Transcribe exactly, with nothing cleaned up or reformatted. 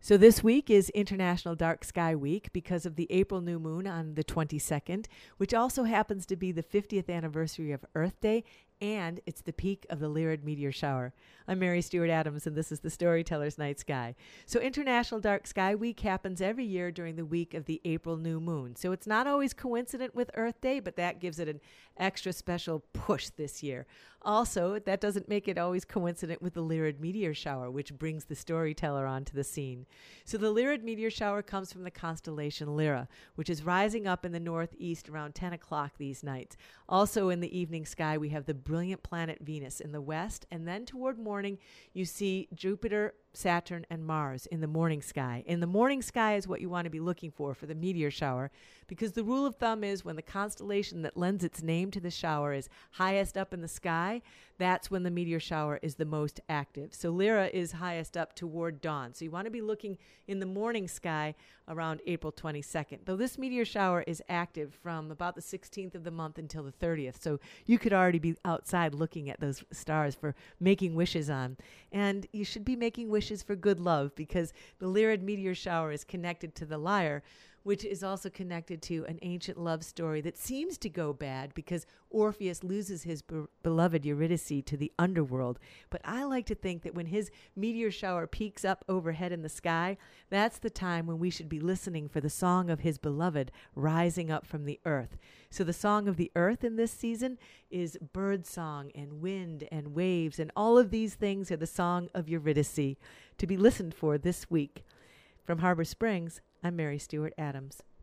So this week is International Dark Sky Week because of the April new moon on the twenty-second, which also happens to be the fiftieth anniversary of Earth Day, and it's the peak of the Lyrid meteor shower. I'm Mary Stewart Adams, and this is the Storyteller's Night Sky. So International Dark Sky Week happens every year during the week of the April new moon. So it's not always coincident with Earth Day, but that gives it an extra special push this year. Also, that doesn't make it always coincident with the Lyrid meteor shower, which brings the storyteller onto the scene. So the Lyrid meteor shower comes from the constellation Lyra, which is rising up in the northeast around ten o'clock these nights. Also in the evening sky, we have the brilliant planet Venus in the west, and then toward morning, you see Jupiter, Saturn, and Mars in the morning sky. In the morning sky is what you want to be looking for for the meteor shower, because the rule of thumb is when the constellation that lends its name to the shower is highest up in the sky, that's when the meteor shower is the most active. So Lyra is highest up toward dawn. So you want to be looking in the morning sky around April twenty-second. Though this meteor shower is active from about the sixteenth of the month until the thirtieth. So you could already be outside looking at those stars for making wishes on. And you should be making wishes for good love, because the Lyrid meteor shower is connected to the lyre, which is also connected to an ancient love story that seems to go bad because Orpheus loses his be- beloved Eurydice to the underworld. But I like to think that when his meteor shower peaks up overhead in the sky, that's the time when we should be listening for the song of his beloved rising up from the earth. So the song of the earth in this season is bird song and wind and waves, and all of these things are the song of Eurydice to be listened for this week. From Harbor Springs, I'm Mary Stewart Adams.